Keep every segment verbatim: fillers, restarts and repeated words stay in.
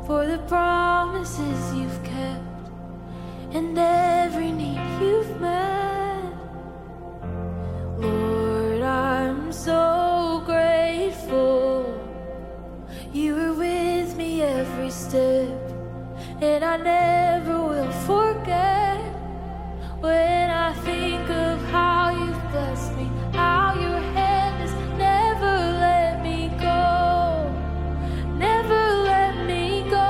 for the promises you've kept and every need you've met. Lord, I'm so grateful you were with me every step, and I never will forget when I think of how you've blessed me, how your hand has never let me go, never let me go.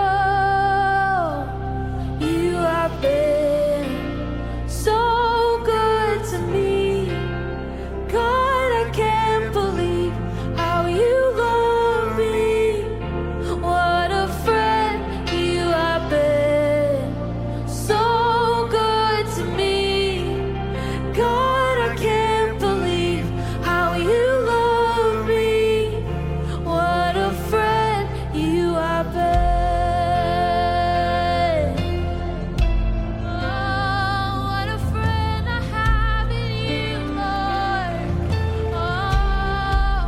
You have been so good to me. God, I can't believe how you love me. What a friend you have been. So good to me. God, I can't believe how you love me. What a friend you have been. Oh, what a friend I have in you, Lord. Oh,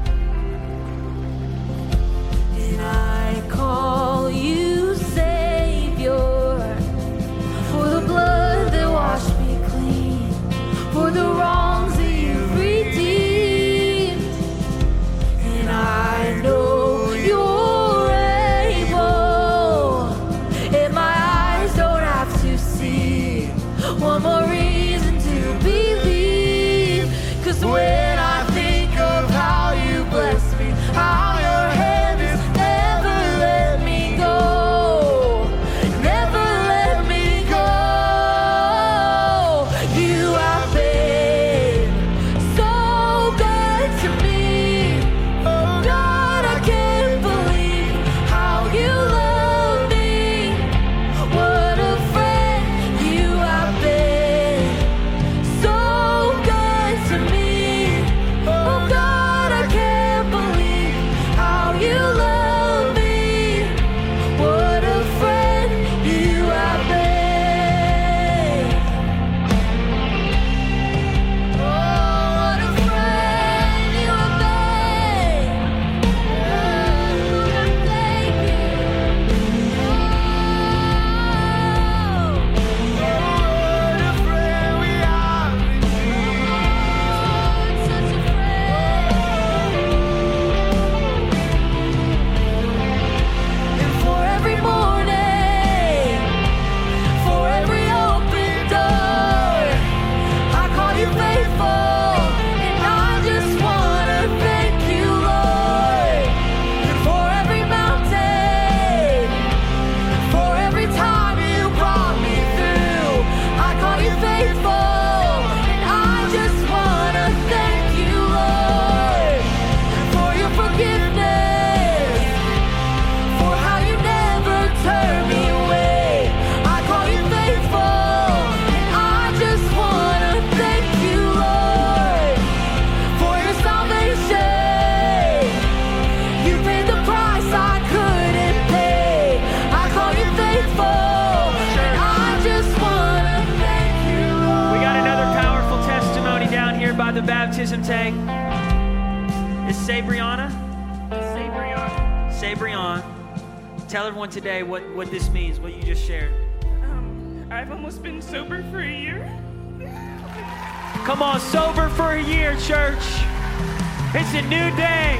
and I call you Savior for the blood that washed me clean, for the wrongs that you've redeemed. And I know you're able, and my eyes don't have to see one more reason to believe. 'Cause when I think of how you bless me, how your hand has never let me go, never let me go. You have been so good to me. Oh God, I can't believe how you love me. What a friend you have been. So good to me. Oh God, I can't believe how you love me. What a friend you have been. Oh, what a friend you have been. Oh, thank you. What a friend we have in Oh, such a friend. And for every morning, for every open door, I call you faithful, and I just wanna thank you, Lord. And for every mountain, for every time you brought me through, I call you faithful, and I just wanna thank you, Lord, for your forgiveness, for how you never turn me away. I call you faithful, and I just wanna thank you, Lord, for your salvation. You paid the price I couldn't pay. I call you faithful, and I just wanna thank you, Lord. We got another powerful testimony down here by the baptism tank. Is Sabriana? Sabriana. Sabriana. Tell everyone today what, what this means, what you just shared. Um, I've almost been sober for a year. Come on, sober for a year, church. It's a new day.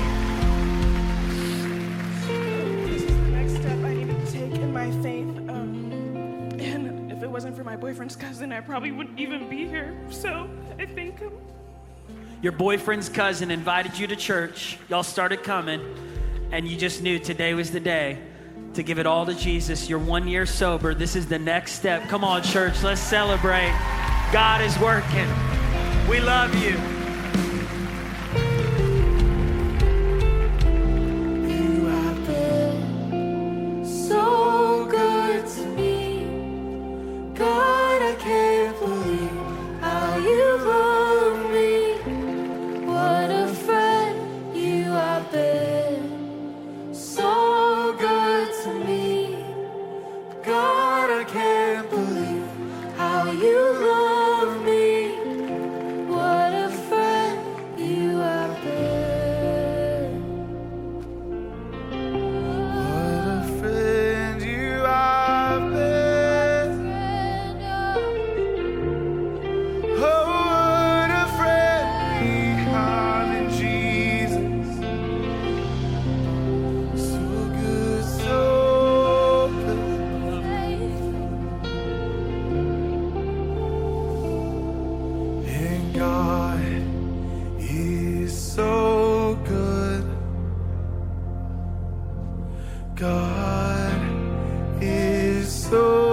This is the next step I needed to take in my faith. Um, and if it wasn't for my boyfriend's cousin, I probably wouldn't even be here. So I thank him. Your boyfriend's cousin invited you to church. Y'all started coming, and you just knew today was the day to give it all to Jesus. You're one year sober. This is the next step. Come on, church, let's celebrate. God is working. We love you. You have been so good to me. God, I can't believe how you love me. What a friend you have been. So good to me. God, I can't believe how you love me. What a friend. God is so